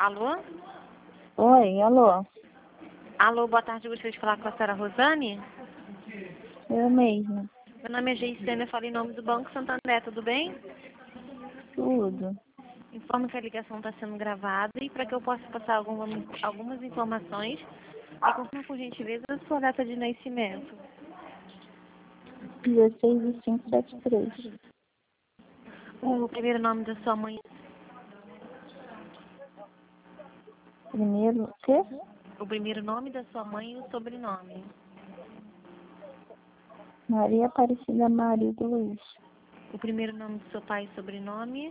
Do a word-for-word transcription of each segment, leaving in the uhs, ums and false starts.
Alô? Oi, alô. Alô, boa tarde. Gostaria de falar com a senhora Rosane? Eu mesma. Meu nome é Geisene, eu falo em nome do Banco Santander, tudo bem? Tudo. Informo que a ligação está sendo gravada e para que eu possa passar alguma, algumas informações, me confirma por gentileza a sua data de nascimento. dezesseis de cinco sete três. O primeiro nome da sua mãe, Primeiro, o quê? o primeiro nome da sua mãe e o sobrenome. Maria Aparecida Marido Luiz. O primeiro nome do seu pai e sobrenome.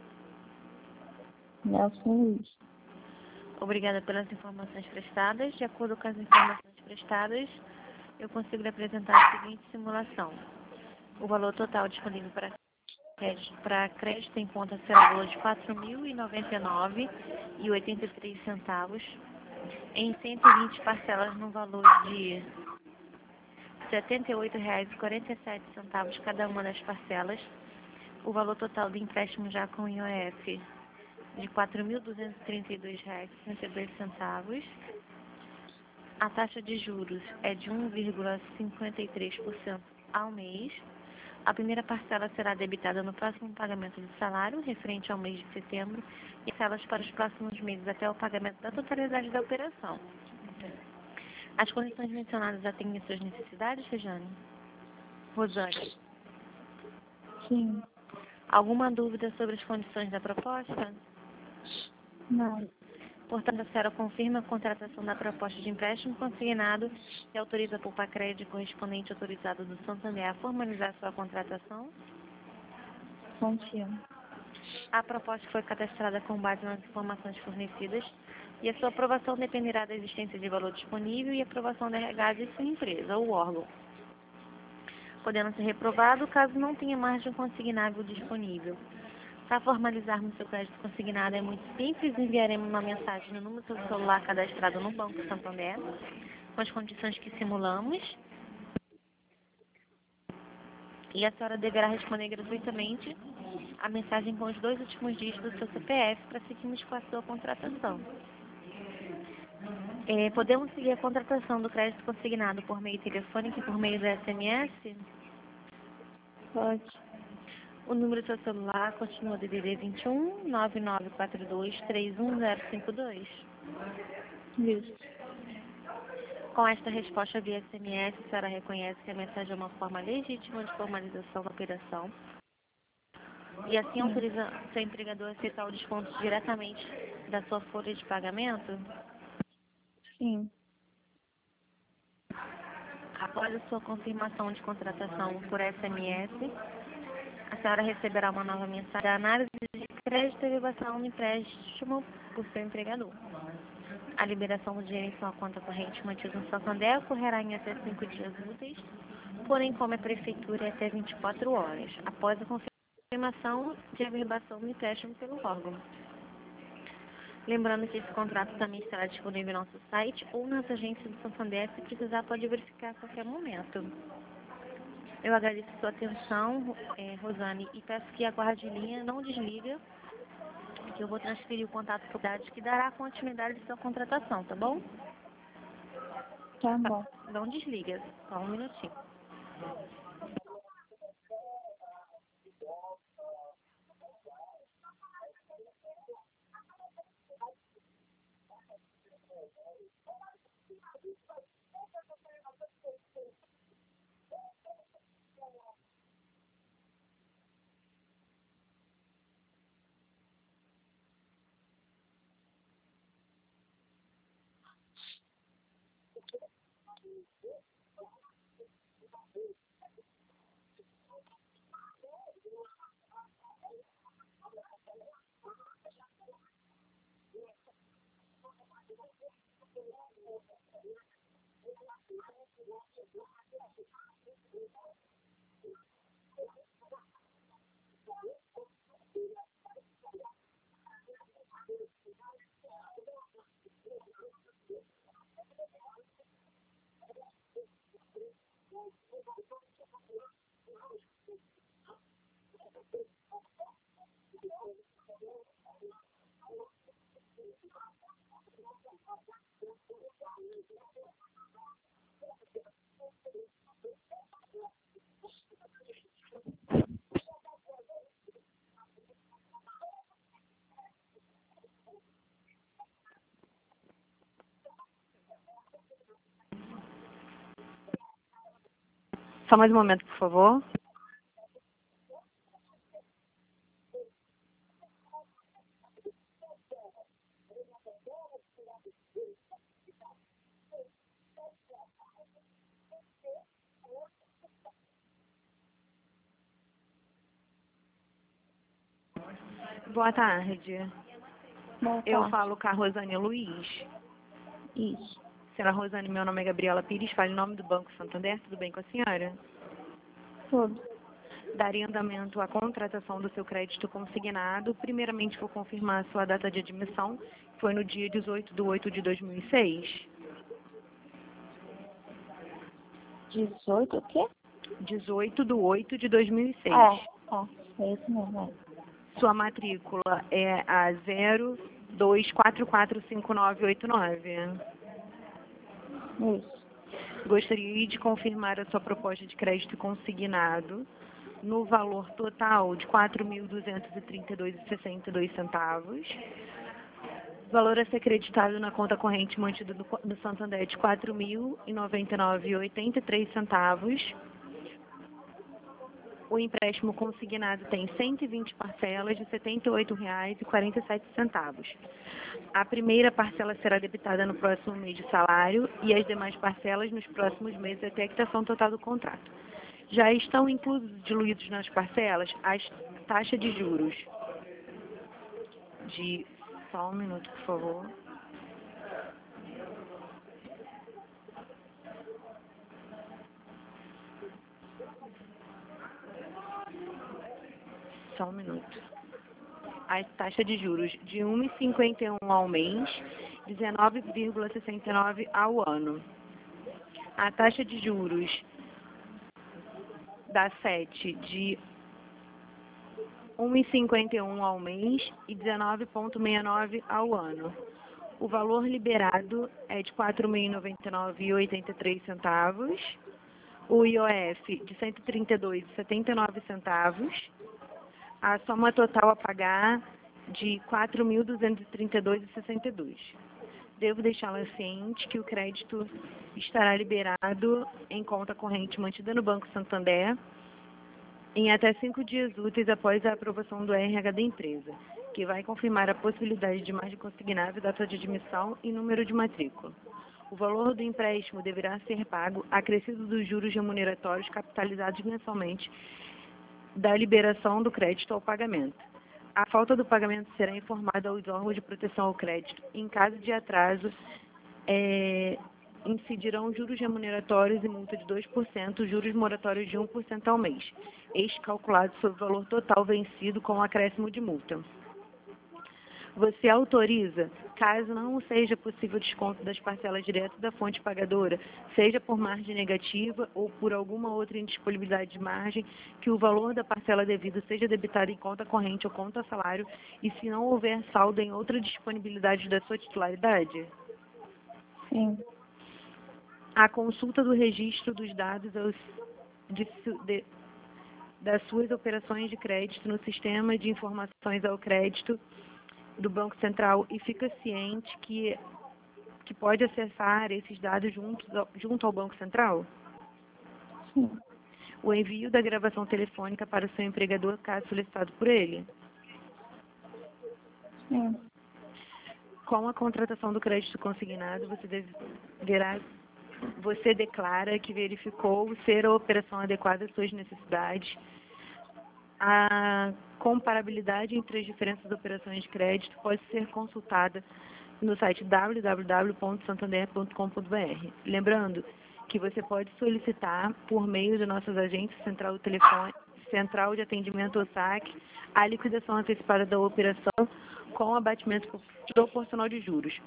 Nelson Luiz. Obrigada pelas informações prestadas. De acordo com as informações prestadas, eu consigo lhe apresentar a seguinte simulação. O valor total disponível para crédito, para crédito em conta será o valor de quatro mil e noventa e nove reais e oitenta e três centavos, em cento e vinte parcelas no valor de setenta e oito reais e quarenta e sete centavos cada uma das parcelas. O valor total do empréstimo já com I O F de quatro mil duzentos e trinta e dois reais e sessenta e dois centavos. A taxa de juros é de um vírgula cinquenta e três por cento ao mês. A primeira parcela será debitada no próximo pagamento do salário, referente ao mês de setembro, e parcelas para os próximos meses até o pagamento da totalidade da operação. As condições mencionadas atendem às suas necessidades, Rejane? Rosane, Sim. alguma dúvida sobre as condições da proposta? Não. Portanto, a senhora confirma a contratação da proposta de empréstimo consignado e autoriza a Pulpacred correspondente autorizado do Santander a formalizar sua contratação? Confirmo. A proposta foi cadastrada com base nas informações fornecidas e a sua aprovação dependerá da existência de valor disponível e aprovação da R H de sua empresa ou órgão, podendo ser reprovado caso não tenha margem consignável disponível. Para formalizarmos seu crédito consignado é muito simples, enviaremos uma mensagem no número do seu celular cadastrado no Banco Santander, com as condições que simulamos, e a senhora deverá responder gratuitamente a mensagem com os dois últimos dígitos do seu C P F para seguirmos com a sua contratação. É, podemos seguir a contratação do crédito consignado por meio telefônico e por meio do S M S? Pode. O número do seu celular continua D D D vinte e um, nove nove quatro dois, três um zero cinco dois. Isso. Com esta resposta via S M S, a senhora reconhece que a mensagem é uma forma legítima de formalização da operação e assim Sim. autoriza seu empregador a aceitar o desconto diretamente da sua folha de pagamento? Sim. Após a sua confirmação de contratação por S M S, a senhora receberá uma nova mensagem da análise de crédito e elevação do empréstimo por seu empregador. A liberação do dinheiro em sua conta corrente mantida no Santander ocorrerá em até cinco dias úteis, porém, como é prefeitura, é até vinte e quatro horas, após a confirmação de averbação do empréstimo pelo órgão. Lembrando que esse contrato também estará disponível no nosso site ou nas agências do Santander, se precisar pode verificar a qualquer momento. Eu agradeço a sua atenção, eh, Rosane, e peço que aguarde em linha, não desliga, que eu vou transferir o contato para o Dade, que dará continuidade à sua contratação, tá bom? Tá bom. Não desliga, só um minutinho. Só mais um momento, por favor. Boa tarde. Boa Eu tarde. falo com a Rosane Luiz. Isso. Senhora Rosane, meu nome é Gabriela Pires, falo em nome do Banco Santander. Tudo bem com a senhora? Tudo. Daria andamento à contratação do seu crédito consignado. Primeiramente, vou confirmar a sua data de admissão. Foi no dia dezoito de oito de dois mil e seis. dezoito o quê? dezoito de oito de dois mil e seis. É, tá. É isso mesmo, é. Sua matrícula é a zero dois quatro quatro cinco nove oito nove. Isso. Gostaria de confirmar a sua proposta de crédito consignado no valor total de quatro mil duzentos e trinta e dois reais e sessenta e dois centavos. Valor a ser creditado na conta corrente mantida no, no Santander de quatro mil e noventa e nove reais e oitenta e três centavos. O empréstimo consignado tem cento e vinte parcelas de setenta e oito reais e quarenta e sete centavos. A primeira parcela será debitada no próximo mês de salário e as demais parcelas nos próximos meses até a quitação total do contrato. Já estão inclusos, diluídos nas parcelas, as taxas de juros de... Só um minuto, por favor. Só um minuto. A taxa de juros de um vírgula cinquenta e um ao mês, dezenove vírgula sessenta e nove ao ano. A taxa de juros da sete de um vírgula cinquenta e um ao mês e dezenove vírgula sessenta e nove ao ano. O valor liberado é de quatro mil e noventa e nove reais e oitenta e três centavos. O I O F de cento e trinta e dois reais e setenta e nove centavos. A soma total a pagar de quatro mil duzentos e trinta e dois reais e sessenta e dois centavos. Devo deixá-la ciente que o crédito estará liberado em conta corrente mantida no Banco Santander em até cinco dias úteis após a aprovação do R H da empresa, que vai confirmar a possibilidade de margem consignável, data de admissão e número de matrícula. O valor do empréstimo deverá ser pago acrescido dos juros remuneratórios capitalizados mensalmente da liberação do crédito ao pagamento. A falta do pagamento será informada aos órgãos de proteção ao crédito. Em caso de atraso, é, incidirão juros remuneratórios e multa de dois por cento, juros moratórios de um por cento ao mês, este calculado sobre o valor total vencido com o acréscimo de multa. Você autoriza, caso não seja possível desconto das parcelas diretas da fonte pagadora, seja por margem negativa ou por alguma outra indisponibilidade de margem, que o valor da parcela devida seja debitado em conta corrente ou conta salário e se não houver saldo em outra disponibilidade da sua titularidade? Sim. A consulta do registro dos dados aos, de, de, das suas operações de crédito no sistema de informações ao crédito do Banco Central e fica ciente que, que pode acessar esses dados junto ao, junto ao Banco Central? Sim. O envio da gravação telefônica para o seu empregador, caso solicitado por ele? Sim. Com a contratação do crédito consignado, você deverá, você declara que verificou ser a operação adequada às suas necessidades. A comparabilidade entre as diferentes operações de crédito pode ser consultada no site w w w ponto santander ponto com ponto b r. Lembrando que você pode solicitar, por meio de nossos agentes central do telefone, central de atendimento ou S A C, a liquidação antecipada da operação com abatimento proporcional de juros.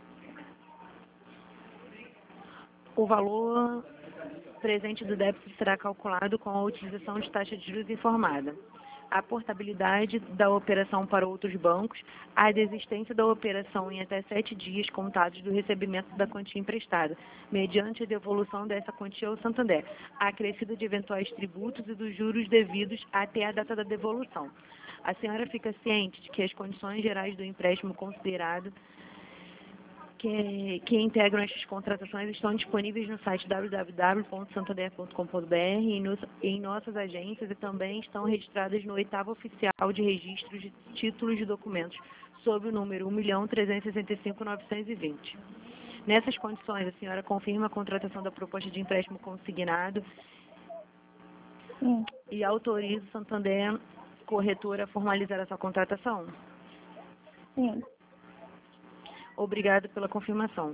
O valor presente do débito será calculado com a utilização de taxa de juros informada. a portabilidade da operação para outros bancos, a desistência da operação em até sete dias contados do recebimento da quantia emprestada, mediante a devolução dessa quantia ao Santander, a acrescida de eventuais tributos e dos juros devidos até a data da devolução. A senhora fica ciente de que as condições gerais do empréstimo considerado Que, que integram estas contratações estão disponíveis no site w w w ponto santander ponto com ponto b r e nos, em nossas agências e também estão registradas no oitavo oficial de registros de títulos de documentos, sob o número um milhão trezentos e sessenta e cinco mil novecentos e vinte. Nessas condições, a senhora confirma a contratação da proposta de empréstimo consignado Sim. e autoriza o Santander Corretora a formalizar essa contratação? Sim. Obrigado pela confirmação.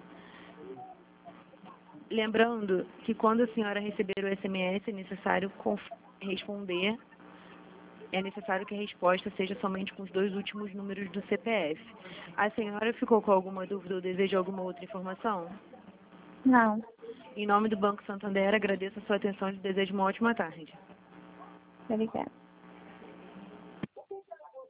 Lembrando que quando a senhora receber o S M S é necessário responder, é necessário que a resposta seja somente com os dois últimos números do C P F. A senhora ficou com alguma dúvida ou deseja alguma outra informação? Não. Em nome do Banco Santander, agradeço a sua atenção e desejo uma ótima tarde. Obrigada.